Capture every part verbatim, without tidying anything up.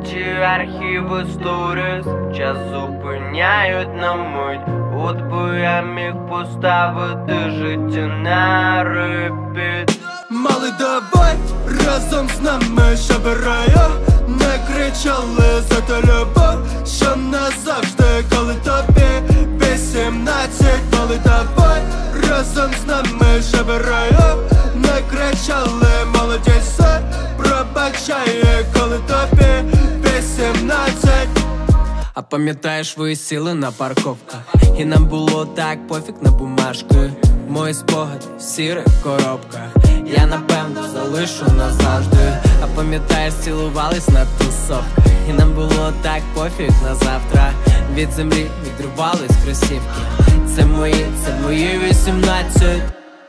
наче архіви сторіс, час зупиняють на мить. От би я міг поставити життя на репіт. Малий, давай разом з нами, що бираю. Не кричали за ту любов, що назавжди, коли тобі вісімнадцять. Малий, давай разом з нами, що бираю. Не кричали, молодість все пробачає, коли тобі вісімнадцять. А пам'ятаєш, ви сіли на парковках, і нам було так пофіг на бумажки. Мої спогади в сірих коробках я напевно залишу назавжди. А пам'ятаєш, цілувались на тусовках, і нам було так пофіг на завтра. Від землі відривались кросівки. Це мої, це мої вісімнадцять.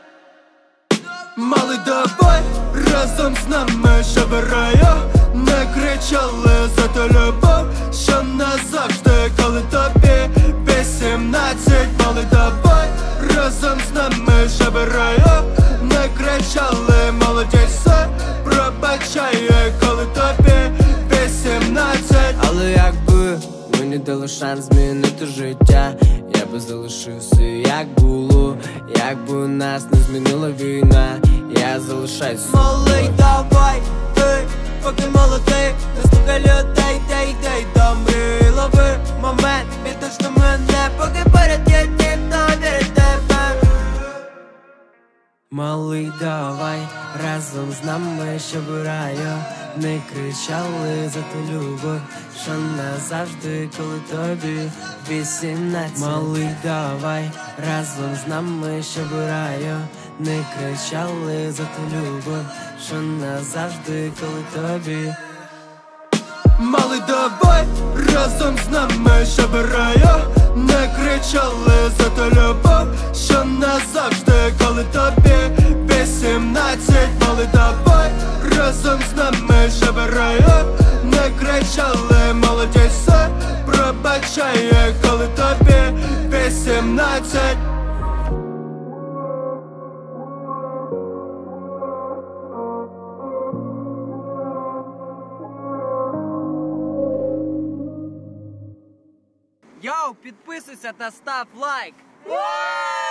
Малий, давай разом з нами, що бираю. Не кричали за ту любов, що назавжди, коли тобі вісімнадцять. Малий, давай разом з нами, що бираю. Не кричали, молодість все пробачає, коли тобі вісімнадцять. Але якби мені дали шанс змінити життя, я би залишився як було. Якби нас не змінила війна, я залишаюсь. Малий, давай, ти, поки молодий, не слухай людей, дай, дай до мрій. Лови момент, відпусти мене, поки поряд є ніхто вірить тебе. Малий, давай разом з нами, що бираю. Не кричали за ту любов, що назавжди, коли тобі вісімнадцять. Малий, давай разом з нами, що бираю. Не кричали за ту любов, що назавжди, коли тобі. Малий, давай разом з нами, що бираю. Не кричали за ту любов, що назавжди, коли тобі вісімнадцять. Малий, давай разом з нами, що бираю. Не кричали, молодість все пробачає, коли тобі вісімнадцять. Йоу, підписуйся та став лайк!